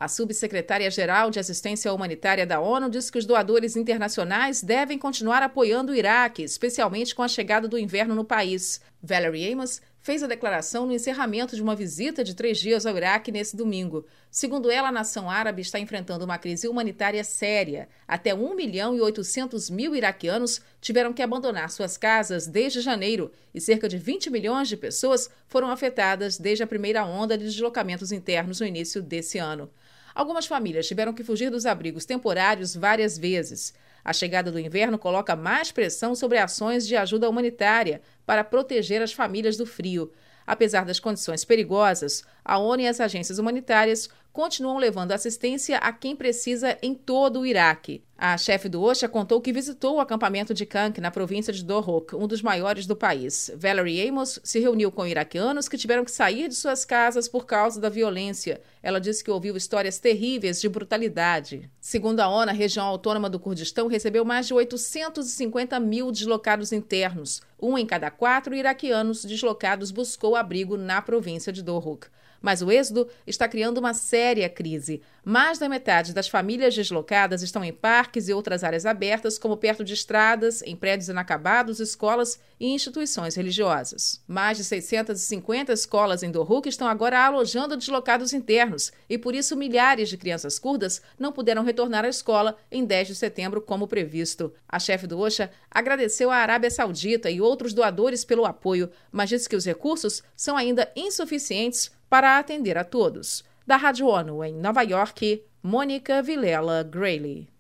A subsecretária-geral de Assistência Humanitária da ONU disse que os doadores internacionais devem continuar apoiando o Iraque, especialmente com a chegada do inverno no país. Valerie Amos fez a declaração no encerramento de uma visita de 3 dias ao Iraque nesse domingo. Segundo ela, a nação árabe está enfrentando uma crise humanitária séria. Até 1.800.000 iraquianos tiveram que abandonar suas casas desde janeiro e cerca de 20 milhões de pessoas foram afetadas desde a primeira onda de deslocamentos internos no início desse ano. Algumas famílias tiveram que fugir dos abrigos temporários várias vezes. A chegada do inverno coloca mais pressão sobre ações de ajuda humanitária para proteger as famílias do frio. Apesar das condições perigosas, a ONU e as agências humanitárias continuam levando assistência a quem precisa em todo o Iraque. A chefe do OCHA contou que visitou o acampamento de Kank, na província de Dohuk, um dos maiores do país. Valerie Amos se reuniu com iraquianos que tiveram que sair de suas casas por causa da violência. Ela disse que ouviu histórias terríveis de brutalidade. Segundo a ONU, a região autônoma do Kurdistão recebeu mais de 850.000 deslocados internos. 1 em cada 4 iraquianos deslocados buscou abrigo na província de Dohuk. Mas o êxodo está criando uma séria crise. Mais da metade das famílias deslocadas estão em parques e outras áreas abertas, como perto de estradas, em prédios inacabados, escolas e instituições religiosas. Mais de 650 escolas em Dohuk estão agora alojando deslocados internos e, por isso, milhares de crianças curdas não puderam retornar à escola em 10 de setembro, como previsto. A chefe do OCHA agradeceu à Arábia Saudita e outros doadores pelo apoio, mas disse que os recursos são ainda insuficientes para atender a todos. Da Rádio ONU em Nova York, Mônica Vilela Grayle.